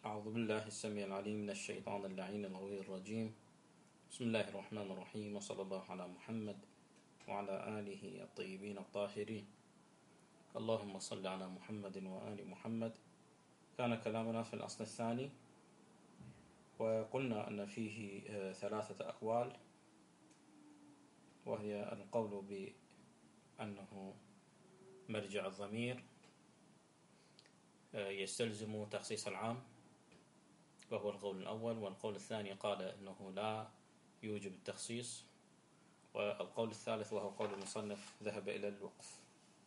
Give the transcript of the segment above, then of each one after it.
أعوذ بالله السميع العليم من الشيطان اللعين الغوي الرجيم. بسم الله الرحمن الرحيم، وصلى الله على محمد وعلى آله الطيبين الطاهرين. اللهم صل على محمد وآل محمد. كان كلامنا في الأصل الثاني، وقلنا أن فيه ثلاثة أقوال، وهي القول بأنه مرجع الضمير يستلزم تخصيص العام، وهو القول الأول. والقول الثاني قال أنه لا يوجب التخصيص. والقول الثالث وهو قول المصنف ذهب إلى الوقف.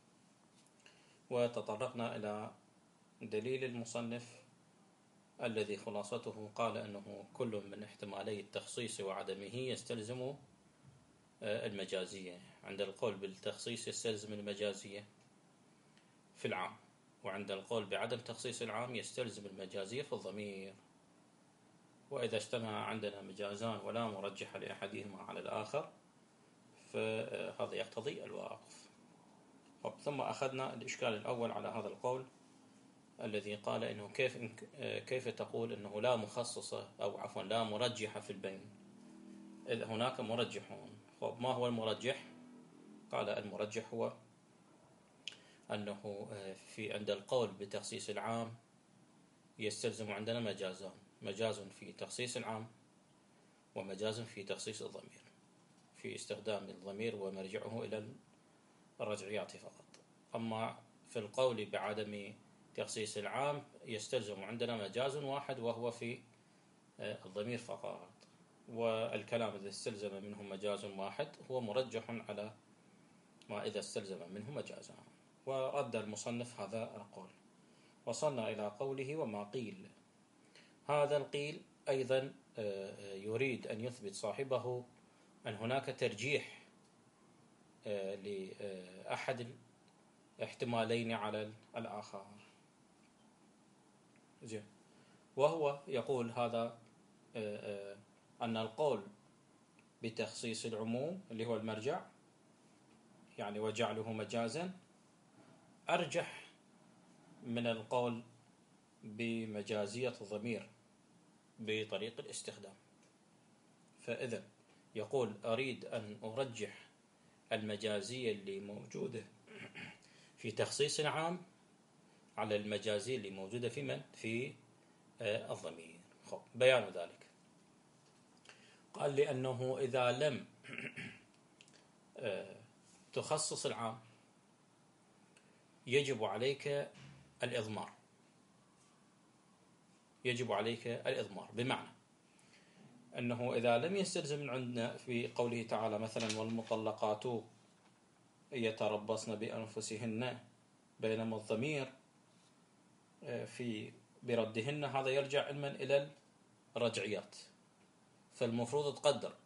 وتطرقنا إلى دليل المصنف الذي خلاصته قال أنه كل من احتمالي التخصيص وعدمه يستلزم المجازية. عند القول بالتخصيص يستلزم المجازية في العام، وعند القول بعدم تخصيص العام يستلزم المجازية في الضمير. وإذا اجتمع عندنا مجازان ولا مرجح لأحدهما على الآخر فهذا يقتضي الوقف. ثم أخذنا الإشكال الأول على هذا القول الذي قال إنه كيف تقول إنه لا مخصصة أو عفوا لا مرجحة في البين إذا هناك مرجحون. ما هو المرجح؟ قال المرجح هو أنه عند القول بتخصيص العام يستلزم عندنا مجازان، مجاز في تخصيص العام ومجاز في تخصيص الضمير، في استخدام الضمير ومرجعه إلى الرجعيات فقط. أما في القول بعدم تخصيص العام يستلزم عندنا مجاز واحد وهو في الضمير فقط، والكلام إذا استلزم منه مجاز واحد هو مرجح على ما إذا استلزم منه مجازان. ورد المصنف هذا القول. وصلنا إلى قوله وما قيل. هذا القيل أيضا يريد أن يثبت صاحبه أن هناك ترجيح لأحد الاحتمالين على الآخر. وهو يقول هذا أن القول بتخصيص العموم اللي هو المرجع يعني وجعله مجازا أرجح من القول بمجازية الضمير بطريق الاستخدام. فإذا يقول أريد أن أرجح المجازية اللي موجودة في تخصيص العام على المجازية اللي موجودة في من؟ في الضمير. بيان ذلك قال لأنه إذا لم تخصص العام يجب عليك الإضمار. يجب عليك الإضمار بمعنى أنه إذا لم يستلزم من عندنا في قوله تعالى مثلا والمطلقات يتربصن بأنفسهن، بينما الضمير في بردهن هذا يرجع علما إلى الرجعيات. فالمفروض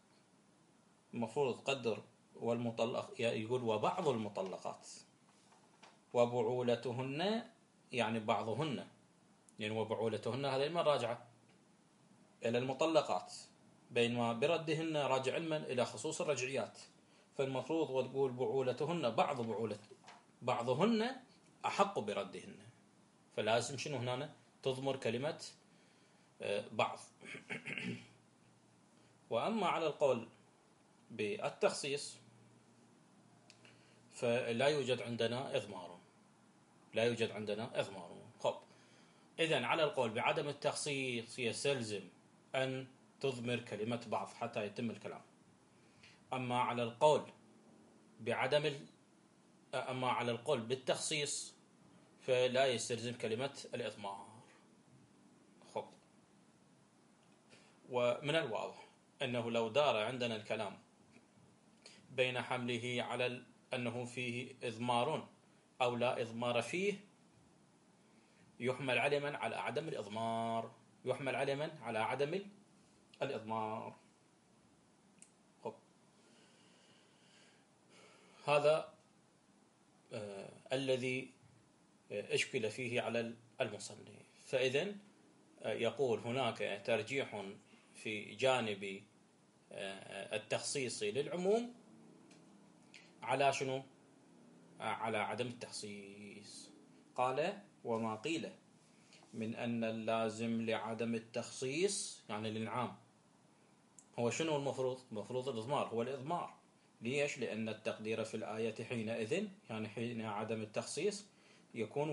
تقدر والمطلق يقول وبعض المطلقات وبعولتهن يعني بعضهن، يعني وبعولتهن هذا ما راجعة إلى المطلقات، بينما بردهن راجع علما إلى خصوص الرجعيات. فالمفروض وتقول بعولتهن بعضهن أحق بردهن، فلازم شنو هنا تضمر كلمة بعض. وأما على القول بالتخصيص فلا يوجد عندنا إضمار، لا يوجد عندنا إضمار. إذن على القول بعدم التخصيص يستلزم أن تضمر كلمة بعض حتى يتم الكلام. أما على القول بالتخصيص فلا يستلزم كلمة الإضمار. ومن الواضح أنه لو دار عندنا الكلام بين حمله على أنه فيه إضمار أو لا إضمار فيه يحمل علما على عدم الإضمار، يحمل علما على عدم الإضمار. هذا الذي اشكل فيه على المصنف. فإذن يقول هناك ترجيح في جانب التخصيص للعموم على شنو؟ على عدم التخصيص. قال وما قيل من أن اللازم لعدم التخصيص يعني للعام هو شنو المفروض؟ المفروض الإضمار، هو الإضمار. ليش؟ لأن التقدير في الآية حينئذ يعني حين عدم التخصيص يكون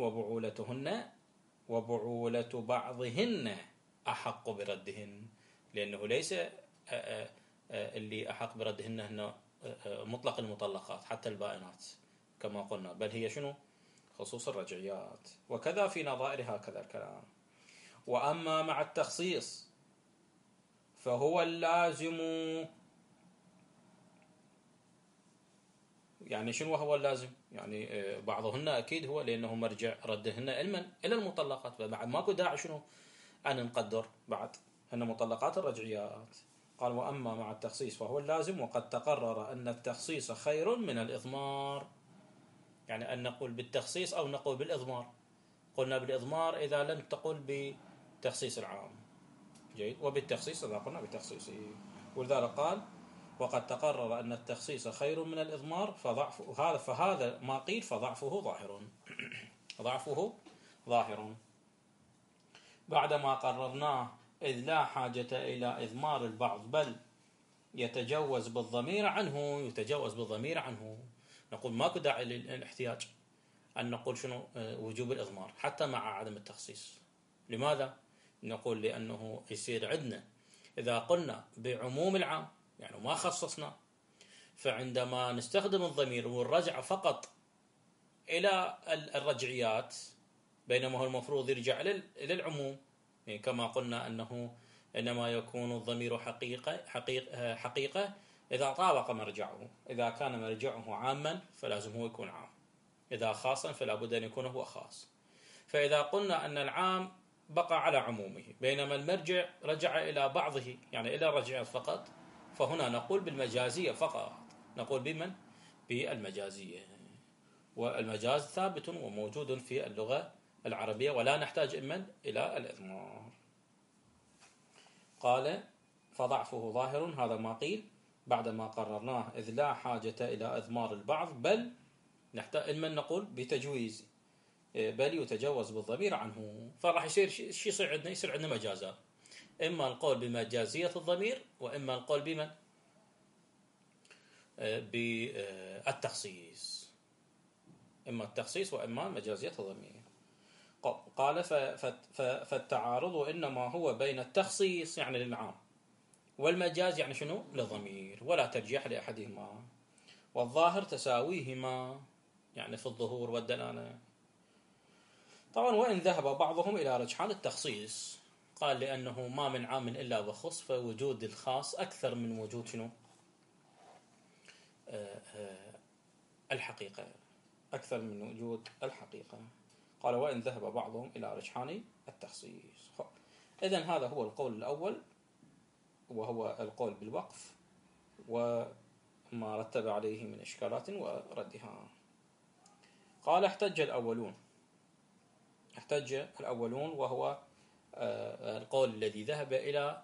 وبعولة بعضهن أحق بردهن، لأنه ليس اللي أحق بردهن هن مطلق المطلقات حتى البائنات كما قلنا، بل هي شنو؟ خصوص الرجعيات. وكذا في نظائر هكذا الكلام. وأما مع التخصيص فهو اللازم، يعني شنو هو اللازم؟ يعني بعضهن أكيد هو لأنه مرجع ردهن علما إلى المطلقات، فبعد ماكو داعي شنو أن نقدر بعد هن مطلقات الرجعيات. قال وأما مع التخصيص فهو اللازم، وقد تقرر أن التخصيص خير من الإضمار، يعني أن نقول بالتخصيص أو نقول بالإضمار. قلنا بالإضمار إذا لم تقل بتخصيص العام، جيد، وبالتخصيص إذا قلنا بتخصيصه. ولذلك قال وقد تقرر أن التخصيص خير من الإضمار فهذا ما قيل فضعفه ظاهر ضعفه ظاهر بعدما قررناه، إذ لا حاجة إلى إضمار البعض بل يتجوز بالضمير عنه. نقول ماكو داعي للاحتياج أن نقول شنو وجوب الإضمار حتى مع عدم التخصيص. لماذا؟ نقول لأنه يصير عندنا إذا قلنا بعموم العام يعني ما خصصنا، فعندما نستخدم الضمير والرجع فقط إلى الرجعيات بينما هو المفروض يرجع إلى العموم، يعني كما قلنا أنه إنما يكون الضمير حقيقة إذا طابق مرجعه. إذا كان مرجعه عاما فلازم هو يكون عام، إذا خاصا فلا بد أن يكون هو خاص. فإذا قلنا أن العام بقى على عمومه بينما المرجع رجع إلى بعضه يعني إلى الرجعيات فقط، فهنا نقول بالمجازية فقط. نقول بمن؟ بالمجازية. والمجاز ثابت وموجود في اللغة العربية ولا نحتاج إمن إلى الإضمار. قال فضعفه ظاهر، هذا ما قيل بعدما قررناه، إذ لا حاجة إلى إضمار البعض بل نحتاج إمن نقول بتجويز بل يتجوز بالضمير عنه. فراح يصير شو يصير عندنا؟ يصير عندنا مجازات، إما القول بمجازية الضمير وإما القول بمن؟ بالتخصيص، إما التخصيص وإما مجازية الضمير. قال فالتعارض إنما هو بين التخصيص يعني للعام والمجاز يعني شنو؟ للضمير، ولا ترجيح لأحدهما، والظاهر تساويهما يعني في الظهور والدلالة. طبعا وإن ذهب بعضهم إلى رجحان التخصيص، قال لأنه ما من عام إلا وخص، فوجود الخاص أكثر من وجود شنو؟ الحقيقة، أكثر من وجود الحقيقة. قال وإن ذهب بعضهم إلى رجحان التخصيص. إذن هذا هو القول الأول وهو القول بالوقف وما رتب عليه من إشكالات وردها. قال احتج الأولون وهو القول الذي ذهب إلى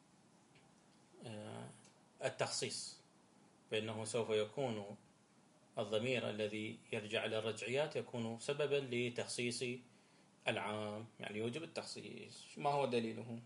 التخصيص، بأنه سوف يكون الضمير الذي يرجع إلى الرجعيات يكون سببا لتخصيص العام، يعني يوجب التخصيص. ما هو دليله؟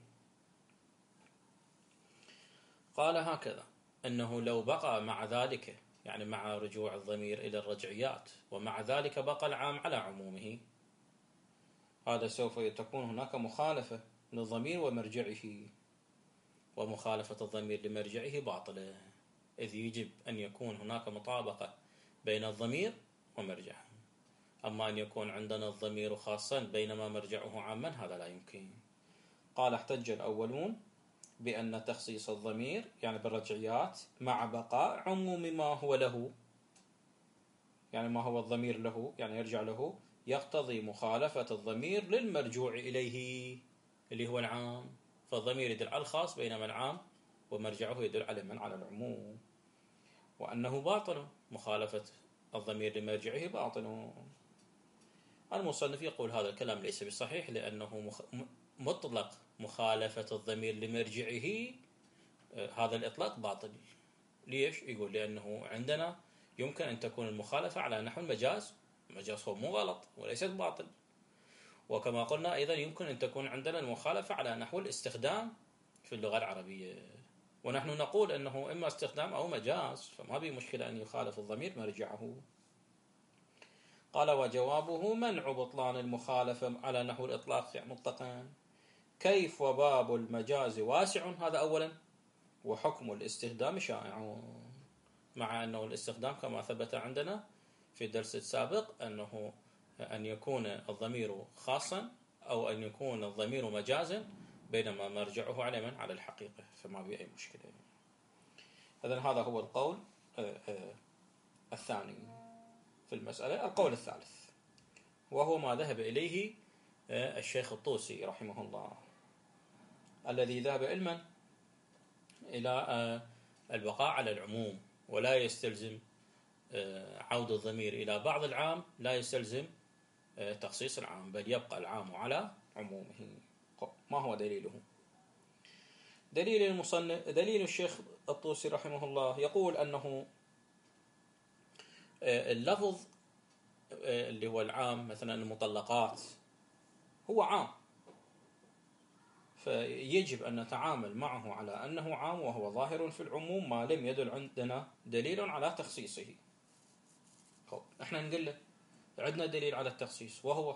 قال هكذا، أنه لو بقى مع ذلك يعني مع رجوع الضمير إلى الرجعيات ومع ذلك بقى العام على عمومه، هذا سوف تكون هناك مخالفة للضمير ومرجعه، ومخالفة الضمير لمرجعه باطلة، إذ يجب أن يكون هناك مطابقة بين الضمير ومرجعه. أما أن يكون عندنا الضمير خاصا بينما مرجعه عاما هذا لا يمكن. قال احتج الأولون بأن تخصيص الضمير يعني بالرجعيات مع بقاء عموم ما هو له، يعني ما هو الضمير له يعني يرجع له، يقتضي مخالفة الضمير للمرجوع إليه اللي هو العام، فالضمير يدل على الخاص بينما العام ومرجعه يدل على من؟ على العموم، وأنه باطل، مخالفة الضمير لمرجعه باطل. المصنف يقول هذا الكلام ليس بصحيح، لأنه مطلق مخالفة الضمير لمرجعه هذا الإطلاق باطل. ليش؟ يقول لأنه عندنا يمكن أن تكون المخالفة على نحو المجاز، المجاز هو مو غلط وليست باطل، وكما قلنا أيضا يمكن أن تكون عندنا المخالفة على نحو الاستخدام في اللغة العربية، ونحن نقول أنه إما استخدام أو مجاز، فما بي مشكلة أن يخالف الضمير مرجعه. قال: وجوابه منع بطلان المخالفة على نحو الإطلاق مطلقا. كيف وباب المجاز واسع، هذا أولا، وحكم الاستخدام شائع، مع أنه الاستخدام كما ثبت عندنا في الدرس السابق أنه أن يكون الضمير خاصا أو أن يكون الضمير مجازا، بينما مرجعه على من؟ على الحقيقة، فما بي أي مشكلة. إذن هذا هو القول الثاني في المسألة. القول الثالث وهو ما ذهب إليه الشيخ الطوسي رحمه الله، الذي ذهب علما إلى البقاء على العموم، ولا يستلزم عود الضمير إلى بعض العام، لا يستلزم تخصيص العام، بل يبقى العام على عمومه. ما هو دليله؟ دليل الشيخ الطوسي رحمه الله يقول أنه اللفظ اللي هو العام، مثلا المطلقات، هو عام، فيجب أن نتعامل معه على أنه عام وهو ظاهر في العموم، ما لم يدل عندنا دليل على تخصيصه. احنا نقول له عندنا دليل على التخصيص، وهو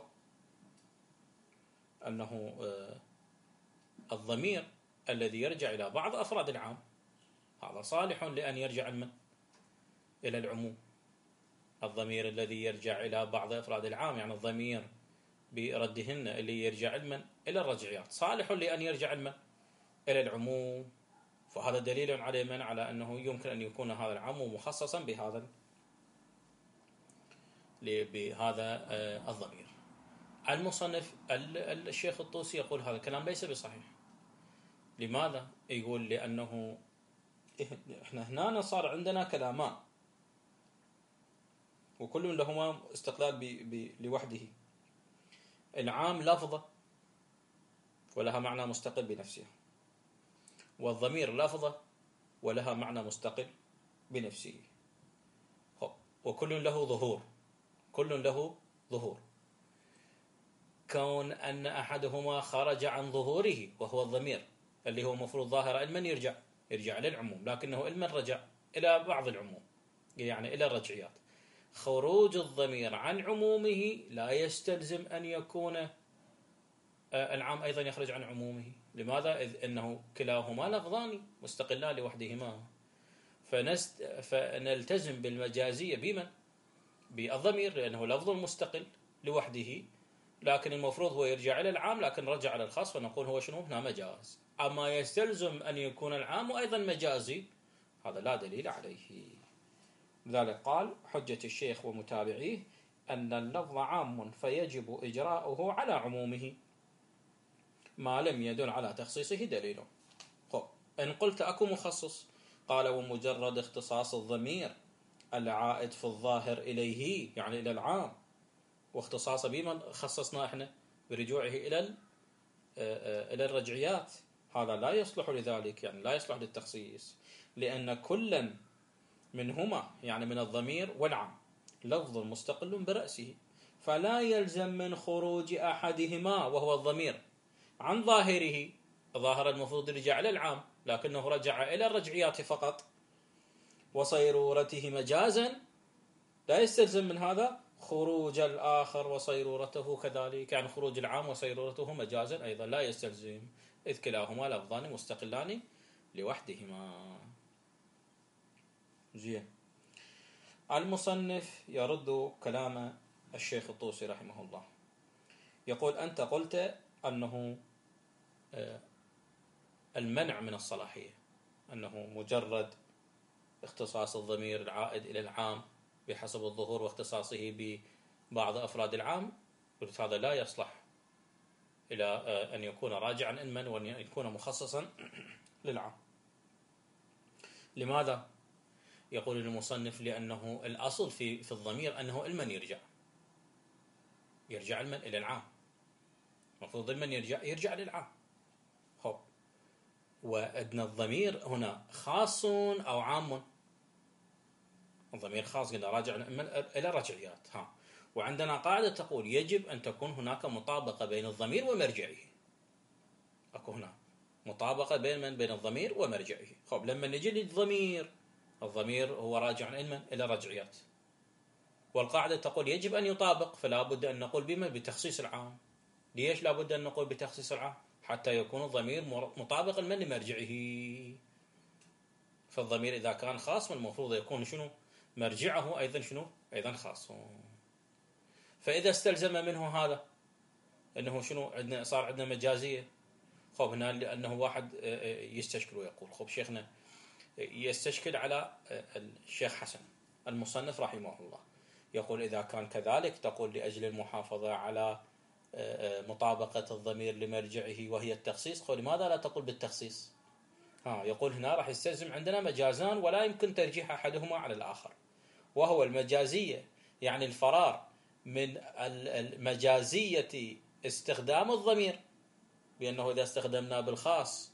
أنه الضمير الذي يرجع إلى بعض أفراد العام هذا صالح لأن يرجع إلى العموم. الضمير الذي يرجع إلى بعض أفراد العام، يعني الضمير بردهن اللي يرجع إلى الرجعيات، صالح لأن يرجع إلى العموم. فهذا دليل على من؟ على أنه يمكن أن يكون هذا العام مخصصا بهذا الضمير. المصنف الشيخ الطوسي يقول هذا الكلام ليس بصحيح. لماذا؟ يقول لأنه احنا هنا صار عندنا كلامان، وكل لهما استقلال لوحده. العام لفظة ولها معنى مستقل بنفسها، والضمير لفظة ولها معنى مستقل بنفسه، وكل له ظهور. كون أن أحدهما خرج عن ظهوره وهو الضمير اللي هو مفروض ظاهر علما يرجع للعموم، لكنه علما رجع إلى بعض العموم، يعني إلى الرجعيات. خروج الضمير عن عمومه لا يستلزم أن يكون العام أيضا يخرج عن عمومه. لماذا؟ إذ أنه كلاهما لفظان مستقلان لوحدهما، فنلتزم بالمجازية بمن؟ بالضمير، لأنه لفظ مستقل لوحده، لكن المفروض هو يرجع إلى العام، لكن رجع على الخاص، فنقول هو شنو؟ هنا مجاز. أما يستلزم أن يكون العام أيضا مجازي، هذا لا دليل عليه. لذلك قال: حجة الشيخ ومتابعيه أن اللفظ عام فيجب إجراؤه على عمومه ما لم يدل على تخصيصه دليل. إن قلت أكو مخصص، قال: ومجرد اختصاص الضمير العائد في الظاهر إليه، يعني إلى العام، واختصاصه بمن خصصنا احنا برجوعه إلى الرجعيات، هذا لا يصلح لذلك، يعني لا يصلح للتخصيص، لأن كلا منهما، يعني من الضمير والعام، لفظ مستقل برأسه، فلا يلزم من خروج أحدهما وهو الضمير عن ظاهره. ظاهر المفروض يرجع إلى العام، لكنه رجع إلى الرجعيات فقط، وصيرورته مجازا، لا يستلزم من هذا خروج الآخر وصيرورته كذلك، يعني خروج العام وصيرورته مجازا أيضا لا يستلزم، إذ كلاهما لفظان مستقلان لوحدهما. زين. المصنف يرد كلام الشيخ الطوسي رحمه الله، يقول: أنت قلت أنه المنع من الصلاحية، أنه مجرد اختصاص الضمير العائد إلى العام بحسب الظهور واختصاصه ببعض أفراد العام، قلت هذا لا يصلح إلى أن يكون راجعا علما وأن يكون مخصصا للعام. لماذا؟ يقول المصنف: لأنه الأصل في الضمير أنه علما يرجع علما إلى العام، المفروض علما يرجع للعام. وأن الضمير هنا خاص أو عام؟ الضمير خاص، قلنا راجع إلى الرجعيات، وعندنا قاعدة تقول يجب أن تكون هناك مطابقة بين الضمير ومرجعه. أكو هنا مطابقة بين الضمير ومرجعه. خب لما نجي للضمير، الضمير هو راجع إلى رجعيات، والقاعدة تقول يجب أن يطابق، فلا بد أن نقول بمن؟ بتخصيص العام. ليش لا بد أن نقول بتخصيص العام؟ حتى يكون الضمير مطابقا لمرجعه. فالضمير إذا كان خاص المفروض يكون شنو؟ مرجعه أيضا شنو؟ أيضا خاص. فإذا استلزم منه هذا أنه شنو؟ صار عندنا مجازية. خب هنا لأنه واحد يستشكل ويقول خب شيخنا يستشكل على الشيخ حسن المصنف رحمه الله، يقول إذا كان كذلك تقول لأجل المحافظة على مطابقة الضمير لمرجعه وهي التخصيص، قل لماذا لا تقول بالتخصيص؟ يقول هنا راح يستلزم عندنا مجازان ولا يمكن ترجيح أحدهما على الآخر، وهو المجازية يعني الفرار من المجازية استخدام الضمير، بأنه إذا استخدمنا بالخاص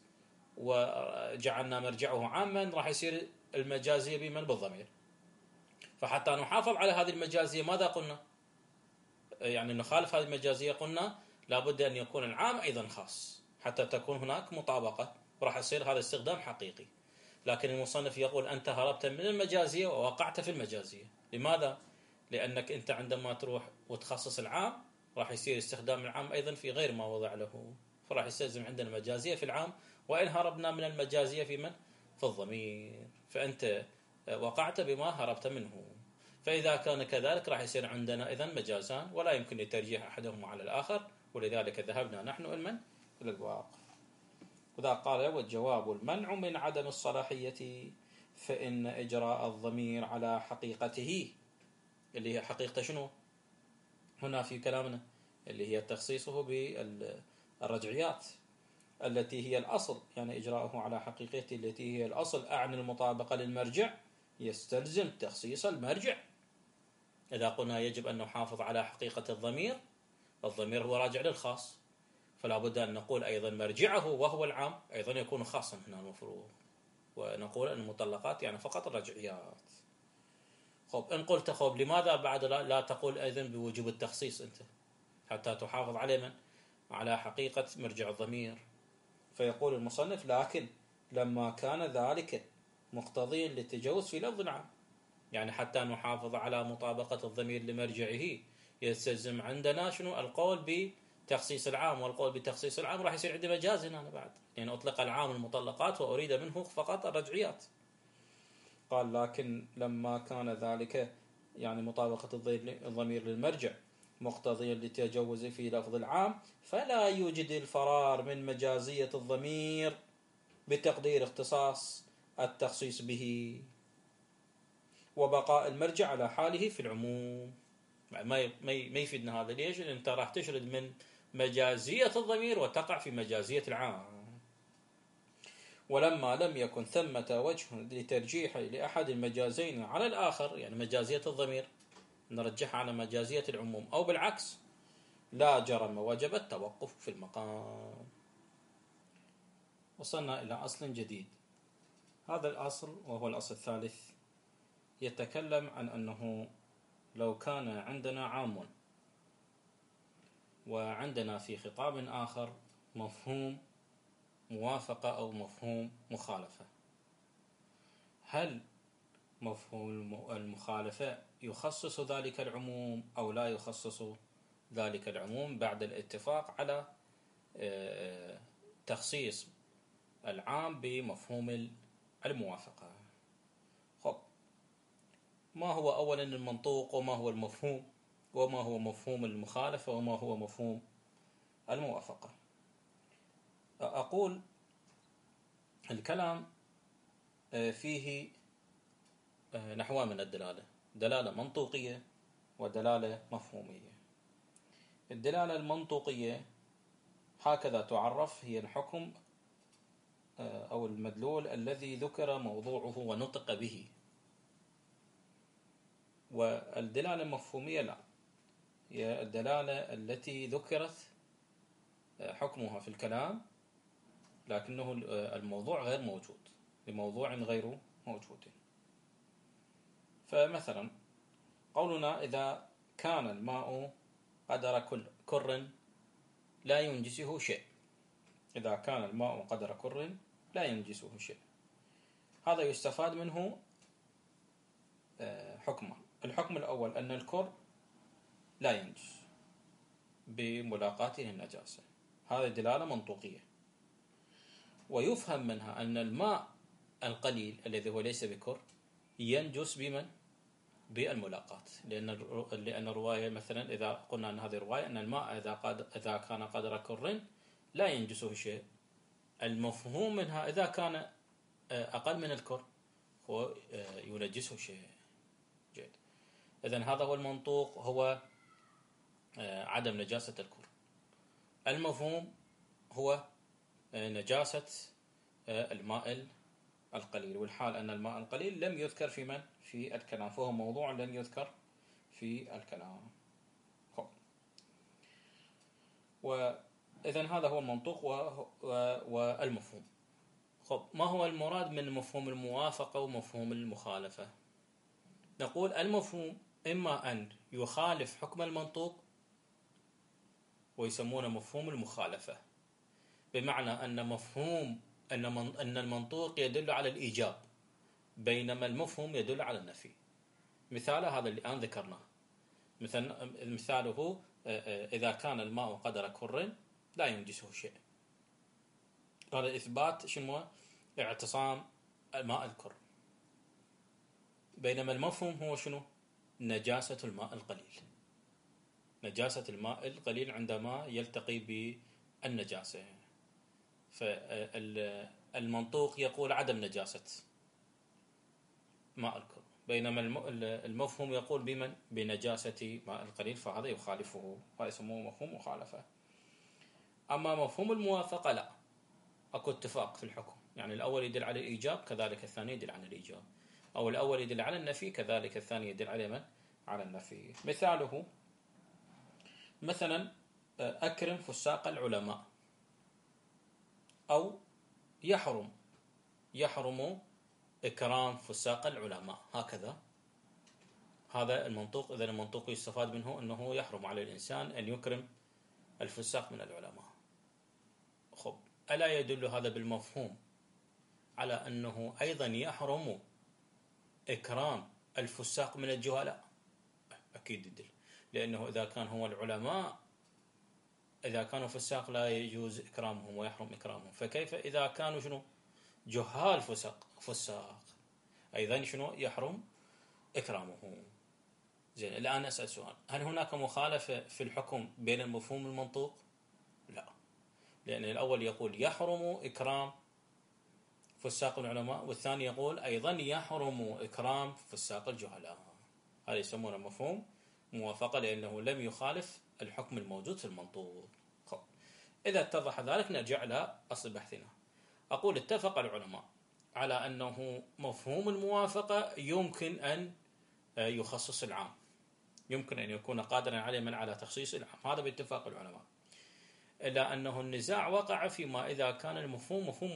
وجعلنا مرجعه عاما راح يصير المجازية بمن؟ بالضمير. فحتى نحافظ على هذه المجازية ماذا قلنا؟ يعني نخالف هذه المجازية، قلنا لابد أن يكون العام أيضا خاص حتى تكون هناك مطابقة، وراح يصير هذا استخدام حقيقي. لكن المصنف يقول أنت هربت من المجازية ووقعت في المجازية. لماذا؟ لأنك أنت عندما تروح وتخصص العام راح يصير استخدام العام أيضا في غير ما وضع له، فراح يستلزم عندنا مجازية في العام، وإن هربنا من المجازية في من؟ في الضمير. فأنت وقعت بما هربت منه. فإذا كان كذلك راح يصير عندنا إذن مجازان ولا يمكن لترجيح أحدهما على الآخر، ولذلك ذهبنا نحن إلى الواقف. وذا قال والجواب المنع من عدم الصلاحية، فإن إجراء الضمير على حقيقته اللي هي حقيقة شنو هنا في كلامنا، اللي هي تخصيصه بالرجعيات التي هي الأصل، يعني إجراءه على حقيقته التي هي الأصل أعني المطابقة للمرجع، يستلزم تخصيص المرجع. إذا قلنا يجب أن نحافظ على حقيقة الضمير، الضمير هو راجع للخاص، فلا بد أن نقول أيضا مرجعه وهو العام أيضا يكون خاصا هنا المفروض، ونقول أن المطلقات يعني فقط الرجعيات. خب إن قلت خب لماذا بعد لا تقول أيضا بوجوب التخصيص أنت حتى تحافظ على من؟ على حقيقة مرجع الضمير. فيقول المصنف لكن لما كان ذلك مقتضيا للتجوز في لفظ العام، يعني حتى نحافظ على مطابقة الضمير لمرجعه يستلزم عندنا شنو؟ القول بتخصيص العام، والقول بتخصيص العام راح يصير عندي مجاز هنا بعد، يعني أطلق العام المطلقات وأريد منه فقط الرجعيات. قال لكن لما كان ذلك يعني مطابقة الضمير للمرجع مقتضيا للتجوز في لفظ العام، فلا يوجد الفرار من مجازية الضمير بتقدير اختصاص التخصيص به وبقاء المرجع على حاله في العموم. ما يفيدنا هذا. ليش؟ لأن أنت راح تشرد من مجازية الضمير وتقع في مجازية العام. ولما لم يكن ثمة وجه لترجيح لأحد المجازين على الآخر، يعني مجازية الضمير نرجحها على مجازية العموم أو بالعكس، لا جرم وجب التوقف في المقام. وصلنا إلى أصل جديد. هذا الأصل وهو الأصل الثالث يتكلم عن أنه لو كان عندنا عام وعندنا في خطاب آخر مفهوم موافقة أو مفهوم مخالفة، هل مفهوم المخالفة يخصص ذلك العموم أو لا يخصص ذلك العموم بعد الاتفاق على تخصيص العام بمفهوم الموافقة؟ خب ما هو أولا المنطوق، وما هو المفهوم، وما هو مفهوم المخالفة، وما هو مفهوم الموافقة؟ أقول الكلام فيه نحوان من الدلالة، دلالة منطوقية ودلالة مفهومية. الدلالة المنطوقية هكذا تعرف، هي الحكم أو المدلول الذي ذكر موضوعه ونطق به. والدلالة المفهومية لا، هي الدلالة التي ذكرت حكمها في الكلام لكنه الموضوع غير موجود لموضوع غير موجود. فمثلا قولنا إذا كان الماء قدر كر لا ينجسه شيء. إذا كان الماء قدر كر لا ينجسه شيء. هذا يستفاد منه حكمان. الحكم الأول أن الكر لا ينجس بملاقاته النجاسة، هذا دلالة منطوقية. ويفهم منها أن الماء القليل الذي هو ليس بكر ينجس بمن؟ بالملاقاة، لأن الرواية مثلا إذا قلنا أن هذه الرواية أن الماء إذا كان قدر كر لا ينجسه شيء، المفهوم منها إذا كان أقل من الكر هو ينجسه شيء. جيد. إذن هذا هو المنطوق، هو عدم نجاسة الكر. المفهوم هو نجاسة الماء القليل، والحال أن الماء القليل لم يذكر في الكلام، فهو موضوع لم يذكر في الكلام. وإذن هذا هو المنطوق والمفهوم. ما هو المراد من مفهوم الموافقة ومفهوم المخالفة؟ نقول المفهوم إما أن يخالف حكم المنطوق ويسمونه مفهوم المخالفة، بمعنى أن المنطوق يدل على الإيجاب بينما المفهوم يدل على النفي. مثال هذا اللي الآن ذكرناه، مثاله إذا كان الماء قدر كر لا ينجسه شيء، هذا إثبات شنو؟ اعتصام الماء الكر. بينما المفهوم هو شنو؟ نجاسة الماء القليل، نجاسة الماء القليل عندما يلتقي بالنجاسة. فالمنطوق يقول عدم نجاسة ماء الكر، بينما المفهوم يقول بمن؟ بنجاسة ماء القليل، فهذا يخالفه، هذا يسموه مفهوم مخالفة. أما مفهوم الموافقة لا، أكو اتفاق في الحكم، يعني الأول يدل على الإيجاب كذلك الثاني يدل على الإيجاب، أو الأول يدل على النفي كذلك الثاني يدل على من؟ على النفي. مثاله مثلا أكرم فساق العلماء، أو يحرم إكرام فساق العلماء، هكذا. هذا المنطوق. إذا المنطوق يستفاد منه أنه يحرم على الإنسان أن يكرم الفساق من العلماء. خب، ألا يدل هذا بالمفهوم على أنه أيضا يحرم إكرام الفساق من الجهلاء؟ أكيد يدل، لأنه إذا كان هو العلماء إذا كانوا فساق لا يجوز إكرامهم ويحرم إكرامهم، فكيف إذا كانوا شنو؟ جهال فساق أيضا شنو؟ يحرم إكرامهم. زين، الآن أسأل سؤال، هل هناك مخالفة في الحكم بين المفهوم والمنطوق؟ لا، لأن الأول يقول يحرم إكرام فساق العلماء، والثاني يقول أيضا يحرم إكرام فساق الجهلاء. هذا يسمونه مفهوم موافقة، لأنه لم يخالف الحكم الموجود في المنطوق. إذا اتضح ذلك نرجع إلى أصل بحثنا. أقول اتفق العلماء على أنه مفهوم الموافقة يمكن أن يخصص العام، يمكن أن يكون قادرا عليه من على تخصيص العام، هذا باتفاق العلماء. إلا أنه النزاع وقع فيما إذا كان المفهوم مفهوم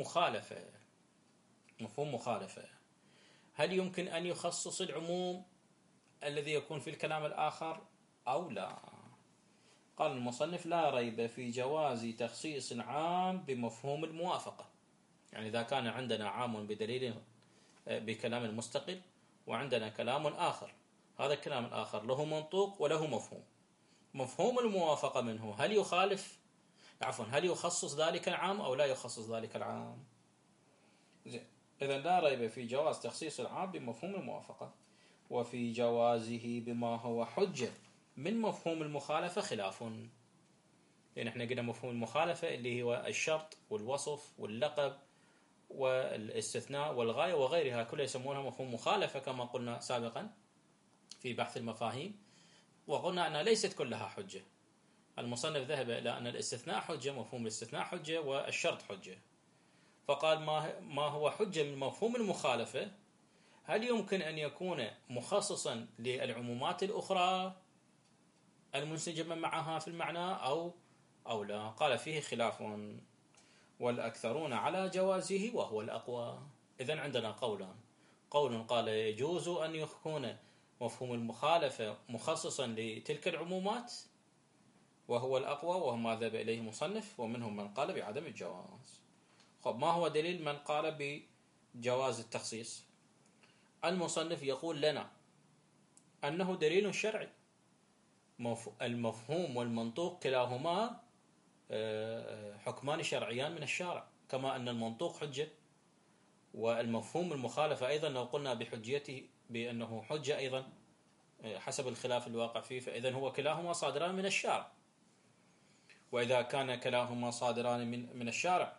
مخالفة، هل يمكن أن يخصص العموم الذي يكون في الكلام الآخر أو لا؟ قال المصنف لا ريب في جواز تخصيص العام بمفهوم الموافقة. يعني إذا كان عندنا عام بدليل بكلام المستقل، وعندنا كلام آخر، هذا الكلام الآخر له منطوق وله مفهوم، مفهوم الموافقة منه هل يخصص ذلك العام أو لا يخصص ذلك العام؟ إذن لا ريب في جواز تخصيص العام بمفهوم الموافقة، وفي جوازه بما هو حجة من مفهوم المخالفة خلاف. لأن احنا قلنا مفهوم المخالفة اللي هو الشرط والوصف واللقب والاستثناء والغاية وغيرها كلها يسمونها مفهوم مخالفة كما قلنا سابقا في بحث المفاهيم، وقلنا أنها ليست كلها حجة. المصنف ذهب إلى أن الاستثناء حجة، مفهوم الاستثناء حجة، والشرط حجة. فقال ما هو حجة من مفهوم المخالفة هل يمكن أن يكون مخصصا للعمومات الأخرى المنسجمة معها في المعنى أو لا؟ قال فيه خلاف، والأكثرون على جوازه وهو الأقوى. إذن عندنا قولان، قول قال يجوز أن يكون مفهوم المخالفة مخصصا لتلك العمومات وهو الأقوى، وهو ما ذهب إليه المصنف، ومنهم من قال بعدم الجواز. خب، ما هو دليل من قال بجواز التخصيص؟ المصنف يقول لنا أنه دليل شرعي. المفهوم والمنطوق كلاهما حكمان شرعيان من الشارع، كما أن المنطوق حجة، والمفهوم المخالفة أيضا لو قلنا بحجيته بأنه حجة أيضا حسب الخلاف الواقع فيه، فإذا هو كلاهما صادران من الشارع. وإذا كان كلاهما صادران من الشارع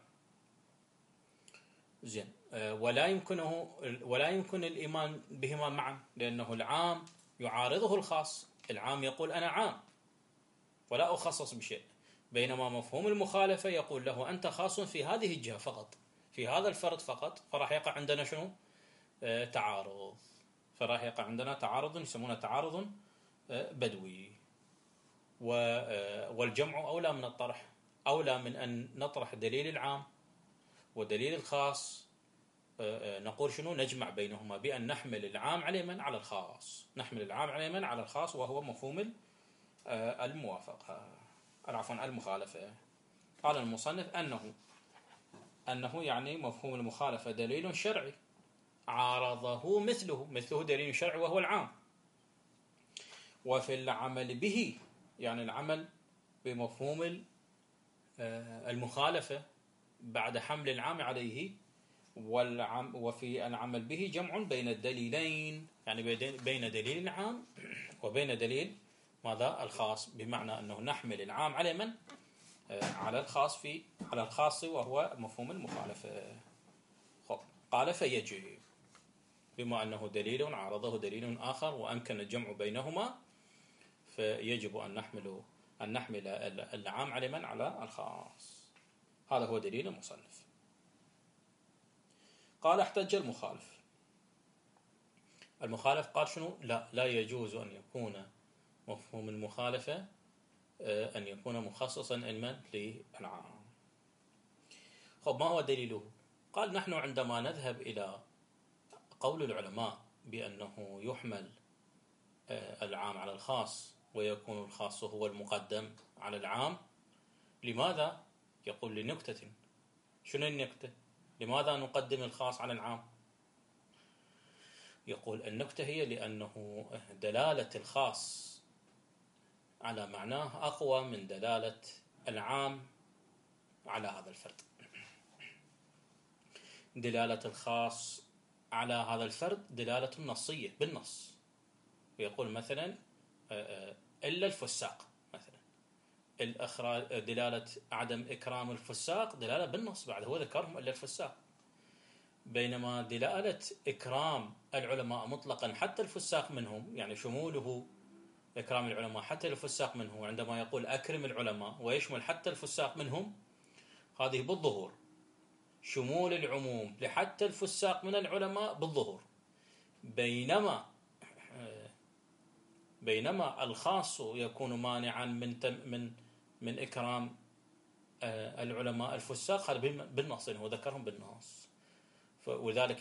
زين، ولا يمكن الإيمان بهما معا، لأنه العام يعارضه الخاص. العام يقول أنا عام ولا أخصص بشيء، بينما مفهوم المخالفة يقول له أنت خاص في هذه الجهة فقط، في هذا الفرد فقط، فراح يقع عندنا شنو؟ تعارض. فراح يقع عندنا تعارض يسمونه تعارض بدوي. والجمع أولى من الطرح، أولى من أن نطرح دليل العام ودليل الخاص. نقول شنو؟ نجمع بينهما بأن نحمل العام على من؟ على الخاص. نحمل العام على من؟ على الخاص، وهو مفهوم الموافقة، عفوا المخالفة. قال المصنف أنه يعني مفهوم المخالفة دليل شرعي عارضه مثله دليل شرعي وهو العام. وفي العمل به، يعني العمل بمفهوم المخالفة بعد حمل العام عليه، وفي العمل به جمع بين الدليلين، يعني بين دليل العام وبين دليل ماذا؟ الخاص، بمعنى أنه نحمل العام على من؟ على الخاص وهو مفهوم المخالفة. قال فيجب، بما أنه دليل عارضه دليل آخر وأمكن الجمع بينهما، فيجب أن نحمل العام على من؟ على الخاص. هذا هو دليل المصنف. قال احتج المخالف قال شنو؟ لا يجوز أن يكون مفهوم المخالفة أن يكون مخصصا علما للعام. خب، ما هو دليله؟ قال نحن عندما نذهب إلى قول العلماء بأنه يحمل العام على الخاص ويكون الخاص هو المقدم على العام، لماذا؟ يقول لنكتة. شنو النكتة؟ لماذا نقدم الخاص على العام؟ يقول النكتة هي لأنه دلالة الخاص على معناه أقوى من دلالة العام على هذا الفرد. دلالة الخاص على هذا الفرد دلالة نصية بالنص، ويقول مثلا إلا الفساق، مثلا دلالة عدم إكرام الفساق دلالة بالنص، بعد هو ذكرهم إلا الفساق. بينما دلالة إكرام العلماء مطلقا حتى الفساق منهم، يعني شموله إكرام العلماء حتى الفساق منه، عندما يقول أكرم العلماء ويشمل حتى الفساق منهم، هذه بالظهور. شمول العموم لحتى الفساق من العلماء بالظهور. بينما الخاص يكون مانعا من إكرام العلماء الفساق، هذا بالنص، هو ذكرهم بالنص. ولذلك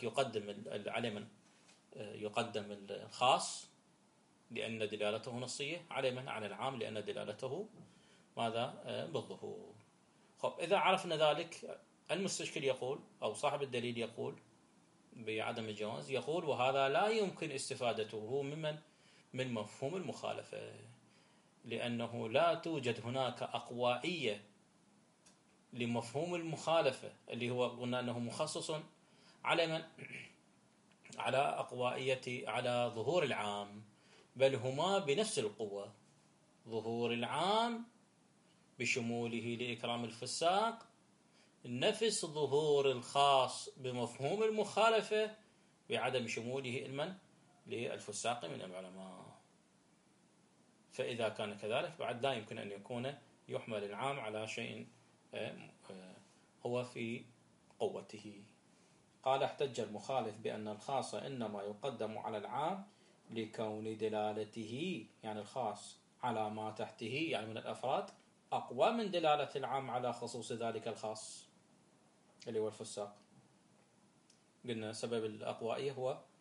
يقدم الخاص لأن دلالته نصية على العام لأن دلالته ماذا؟ بالظهور. خب، إذا عرفنا ذلك، المستشكل يقول أو صاحب الدليل يقول بعدم الجواز، يقول وهذا لا يمكن استفادته من مفهوم المخالفة، لأنه لا توجد هناك أقوائية لمفهوم المخالفة اللي هو قلنا أنه مخصص على من؟ على أقوائية على ظهور العام، بل هما بنفس القوة. ظهور العام بشموله لإكرام الفساق نفس ظهور الخاص بمفهوم المخالفة بعدم شموله للفساق من العلماء. فإذا كان كذلك بعد لا يمكن أن يكون يحمل العام على شيء هو في قوته. قال احتج المخالف بأن الخاص إنما يقدم على العام لكون دلالته، يعني الخاص على ما تحته يعني من الأفراد، أقوى من دلالة العام على خصوص ذلك الخاص اللي هو الفساق. قلنا سبب الأقوائية هو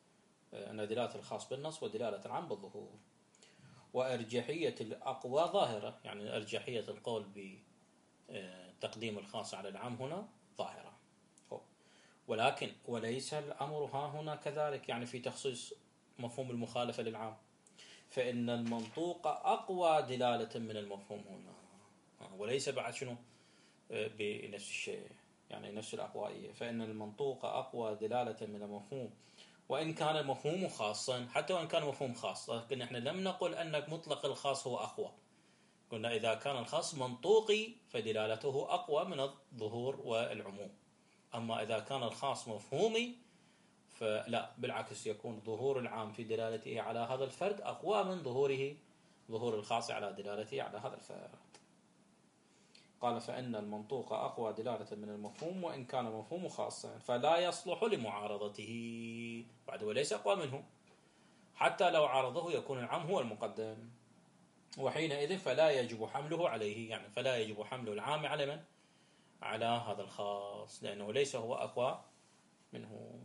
أن دلالة الخاص بالنص ودلالة العام بالظهور. وأرجحية الأقوى ظاهرة، يعني أرجحية القول بتقديم الخاص على العام هنا ظاهرة. ولكن وليس الأمر ها هنا كذلك، يعني في تخصيص مفهوم المخالفة للعام، فإن المنطوق أقوى دلالة من المفهوم هنا، وليس بعد شنو بنفس الشيء، يعني نفس الأقوائية. فإن المنطوق أقوى دلالة من المفهوم وإن كان المفهوم خاصا، حتى وإن كان مفهوم خاص، لكن احنا لم نقل أن مطلق الخاص هو أقوى. قلنا إذا كان الخاص منطوقي فدلالته أقوى من الظهور والعموم. أما إذا كان الخاص مفهومي فلا، بالعكس، يكون ظهور العام في دلالته على هذا الفرد أقوى من ظهور الخاص على دلالته على هذا الفرد. قال فإن المنطوق أقوى دلالة من المفهوم وإن كان مفهوم خاصا فلا يصلح لمعارضته، بعد وليس أقوى منه، حتى لو عارضه يكون العام هو المقدم، وحينئذ فلا يجب حمله عليه، يعني فلا يجب حمل العام على من؟ على هذا الخاص، لأنه ليس هو أقوى منه.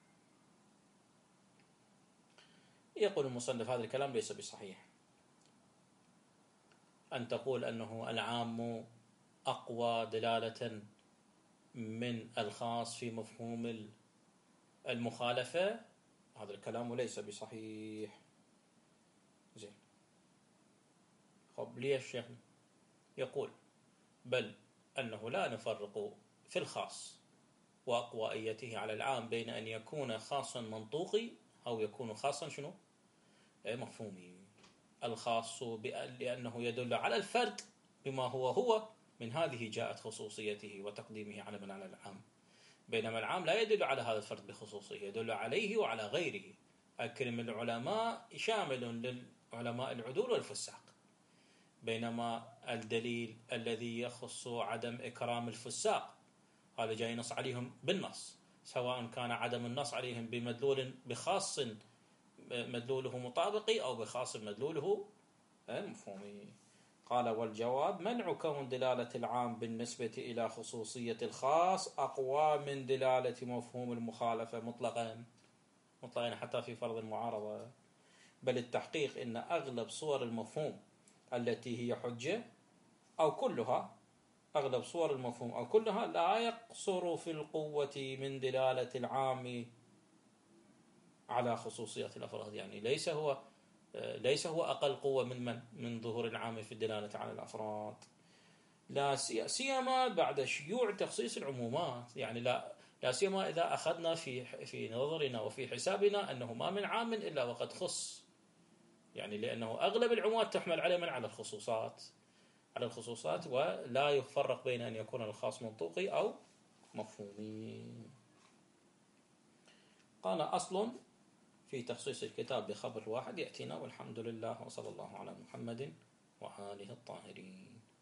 يقول المصنف هذا الكلام ليس بصحيح، أن تقول أنه العام أقوى دلالة من الخاص في مفهوم المخالفة، هذا الكلام ليس بصحيح. زين، خب ليه الشيخ يقول بل أنه لا نفرق في الخاص وأقوائيته على العام بين أن يكون خاصا منطوقي أو يكون خاصا شنو مفهومي. الخاص لأنه يدل على الفرد بما هو من هذه جاءت خصوصيته وتقديمه على من على العام، بينما العام لا يدل على هذا الفرد بخصوصية، يدل عليه وعلى غيره. أكرم العلماء شامل للعلماء العدول والفساق، بينما الدليل الذي يخص عدم إكرام الفساق هذا جاي نص عليهم بالنص، سواء كان عدم النص عليهم بمدلول بخاص مدلوله مطابقي أو بخاص مدلوله مفهومي. قال والجواب منع كون دلالة العام بالنسبة إلى خصوصية الخاص أقوى من دلالة مفهوم المخالفة مطلقا حتى في فرض المعارضة، بل التحقيق إن أغلب صور المفهوم التي هي حجة أو كلها، أغلب صور المفهوم أو كلها لا يقصر في القوة من دلالة العام على خصوصية الأفراد، يعني ليس هو أقل قوة من ظهور العام في الدلالة على الأفراد، لا سيما بعد شيوع تخصيص العمومات. يعني لا سيما إذا أخذنا في نظرنا وفي حسابنا أنه ما من عام إلا وقد خص، يعني لأنه أغلب العمومات تحمل على الخصوصات ولا يفرق بين أن يكون الخاص منطوقي أو مفهومي. قال أصل في تخصيص الكتاب بخبر واحد يأتينا، والحمد لله، وصلى الله على محمد وآله الطاهرين.